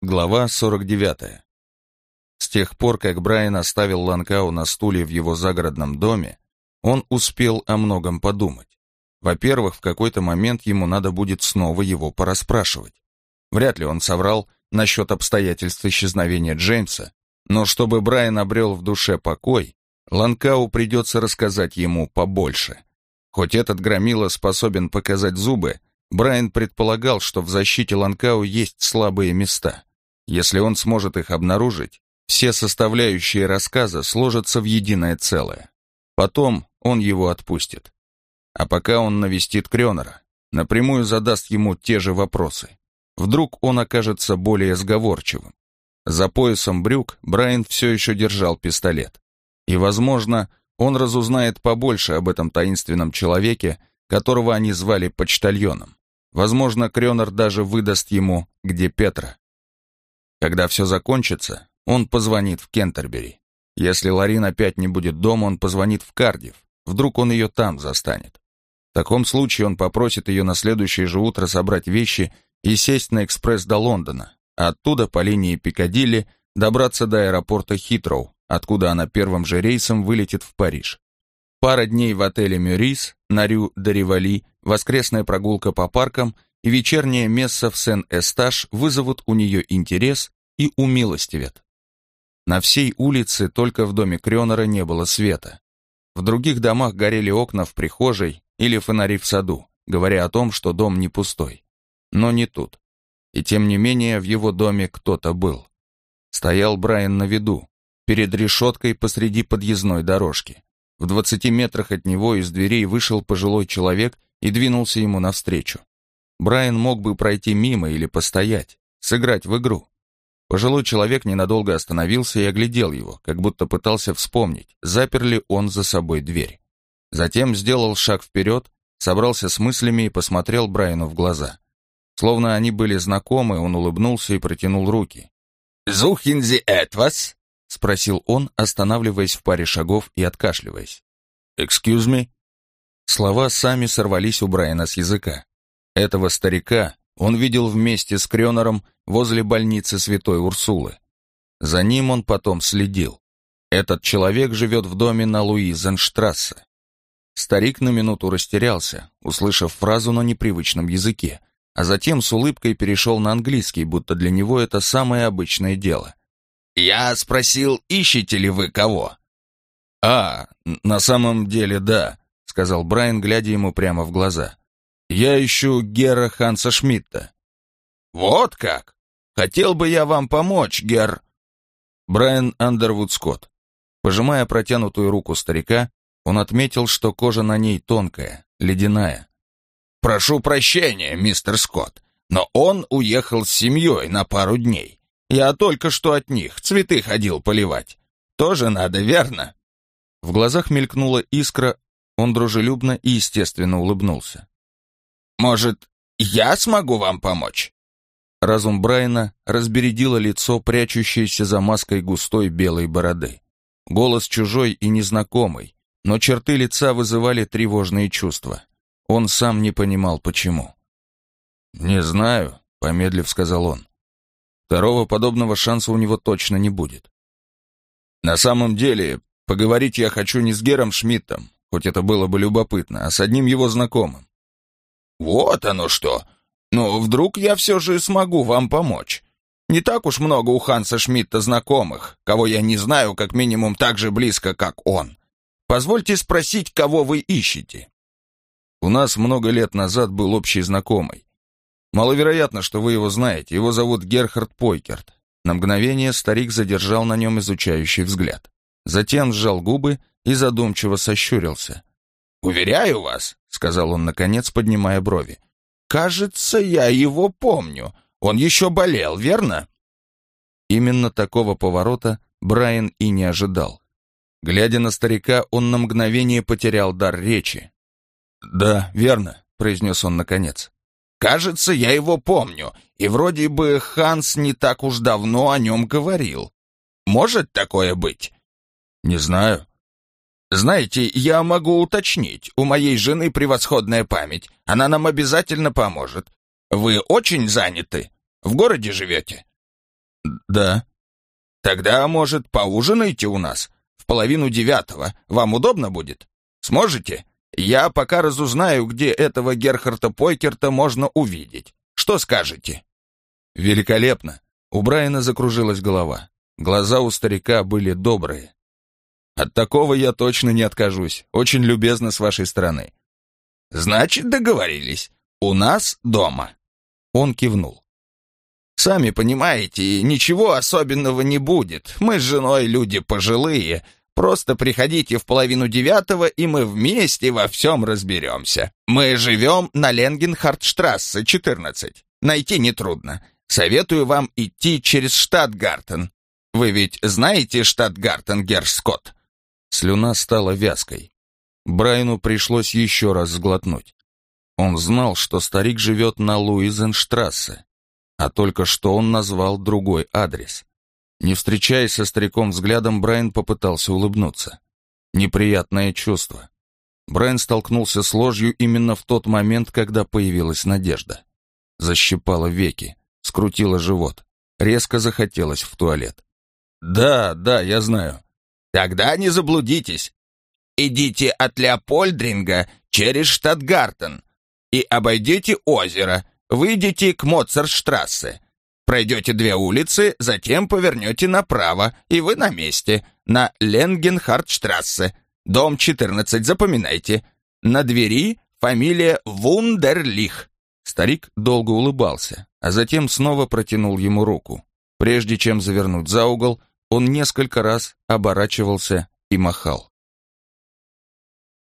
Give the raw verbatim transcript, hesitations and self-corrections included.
Глава сорок девятая. С тех пор, как Брайан оставил Ланкау на стуле в его загородном доме, он успел о многом подумать. Во-первых, в какой-то момент ему надо будет снова его порасспрашивать. Вряд ли он соврал насчет обстоятельств исчезновения Джеймса, но чтобы Брайан обрел в душе покой, Ланкау придется рассказать ему побольше. Хоть этот громила способен показать зубы, Брайан предполагал, что в защите Ланкау есть слабые места. Если он сможет их обнаружить, все составляющие рассказа сложатся в единое целое. Потом он его отпустит. А пока он навестит Крёнера, напрямую задаст ему те же вопросы. Вдруг он окажется более сговорчивым. За поясом брюк Брайан все еще держал пистолет. И, возможно, он разузнает побольше об этом таинственном человеке, которого они звали почтальоном. Возможно, Крёнер даже выдаст ему, где Петра. Когда все закончится, он позвонит в Кентербери. Если Лорин опять не будет дома, он позвонит в Кардифф. Вдруг он ее там застанет. В таком случае он попросит ее на следующее же утро собрать вещи и сесть на экспресс до Лондона, а оттуда по линии Пикадилли добраться до аэропорта Хитроу, откуда она первым же рейсом вылетит в Париж. Пара дней в отеле «Мюрис» на Рю-де-Риволи, воскресная прогулка по паркам и вечерняя месса в Сен-Эсташ вызовут у нее интерес и умилостивят. На всей улице только в доме Крёнера не было света. В других домах горели окна в прихожей или фонари в саду, говоря о том, что дом не пустой. Но не тут. И тем не менее в его доме кто-то был. Стоял Брайан на виду, перед решеткой посреди подъездной дорожки. В двадцати метрах от него из дверей вышел пожилой человек и двинулся ему навстречу. Брайан мог бы пройти мимо или постоять, сыграть в игру. Пожилой человек ненадолго остановился и оглядел его, как будто пытался вспомнить, запер ли он за собой дверь. Затем сделал шаг вперед, собрался с мыслями и посмотрел Брайану в глаза. Словно они были знакомы, он улыбнулся и протянул руки. «Suchen Sie etwas?» — спросил он, останавливаясь в паре шагов и откашливаясь. «Excuse me?» Слова сами сорвались у Брайана с языка. Этого старика он видел вместе с Крёнером возле больницы Святой Урсулы. За ним он потом следил. Этот человек живет в доме на Луизенштрассе. Старик на минуту растерялся, услышав фразу на непривычном языке, а затем с улыбкой перешел на английский, будто для него это самое обычное дело. «Я спросил, ищете ли вы кого?» «А, на самом деле да», — сказал Брайан, глядя ему прямо в глаза. «Я ищу Гера Ханса Шмидта». «Вот как? Хотел бы я вам помочь, Гер...» Брайан Андервуд Скотт. Пожимая протянутую руку старика, он отметил, что кожа на ней тонкая, ледяная. «Прошу прощения, мистер Скотт, но он уехал с семьей на пару дней. Я только что от них цветы ходил поливать. Тоже надо, верно?» В глазах мелькнула искра, он дружелюбно и естественно улыбнулся. «Может, я смогу вам помочь?» Разум Брайана разбередило лицо, прячущееся за маской густой белой бороды. Голос чужой и незнакомый, но черты лица вызывали тревожные чувства. Он сам не понимал, почему. «Не знаю», — помедлив сказал он. «Второго подобного шанса у него точно не будет. На самом деле, поговорить я хочу не с Гером Шмидтом, хоть это было бы любопытно, а с одним его знакомым». «Вот оно что! Ну, вдруг я все же смогу вам помочь. Не так уж много у Ханса Шмидта знакомых, кого я не знаю как минимум так же близко, как он. Позвольте спросить, кого вы ищете?» «У нас много лет назад был общий знакомый. Маловероятно, что вы его знаете, его зовут Герхард Пойкерт». На мгновение старик задержал на нем изучающий взгляд. Затем сжал губы и задумчиво сощурился. «Уверяю вас», — сказал он наконец, поднимая брови, «кажется, я его помню. Он еще болел, верно?» Именно такого поворота Брайан и не ожидал. Глядя на старика, он на мгновение потерял дар речи. «Да, верно», — произнес он наконец. «Кажется, я его помню, и вроде бы Ханс не так уж давно о нем говорил. Может такое быть?» «Не знаю». «Знаете, я могу уточнить. У моей жены превосходная память. Она нам обязательно поможет. Вы очень заняты? В городе живете?» Да. Тогда, может, поужинайте у нас? В половину девятого. Вам удобно будет? Сможете? Я пока разузнаю, где этого Герхарда Пойкерта можно увидеть. Что скажете? Великолепно. У Брайана закружилась голова. Глаза у старика были добрые. От такого я точно не откажусь. Очень любезно с вашей стороны. Значит, договорились. У нас дома. Он кивнул. Сами понимаете, ничего особенного не будет. Мы с женой люди пожилые. Просто приходите в половину девятого, и мы вместе во всем разберемся. Мы живем на Ленгенхардштрассе, четырнадцать. Найти нетрудно. Советую вам идти через Штатгартен. Вы ведь знаете Штатгартен, герр Скотт? Слюна стала вязкой. Брайану пришлось еще раз сглотнуть. Он знал, что старик живет на Луизенштрассе, а только что он назвал другой адрес. Не встречаясь со стариком взглядом, Брайан попытался улыбнуться. Неприятное чувство. Брайан столкнулся с ложью именно в тот момент, когда появилась надежда. Защипало веки, скрутило живот. Резко захотелось в туалет. «Да, да, я знаю». «Тогда не заблудитесь. Идите от Леопольдринга через Штатгартен и обойдете озеро, выйдете к Моцартштрассе. Пройдете две улицы, затем повернете направо, и вы на месте, на Ленгенхардштрассе. Дом четырнадцать, запоминайте. На двери фамилия Вундерлих». Старик долго улыбался, а затем снова протянул ему руку. Прежде чем завернуть за угол, он несколько раз оборачивался и махал.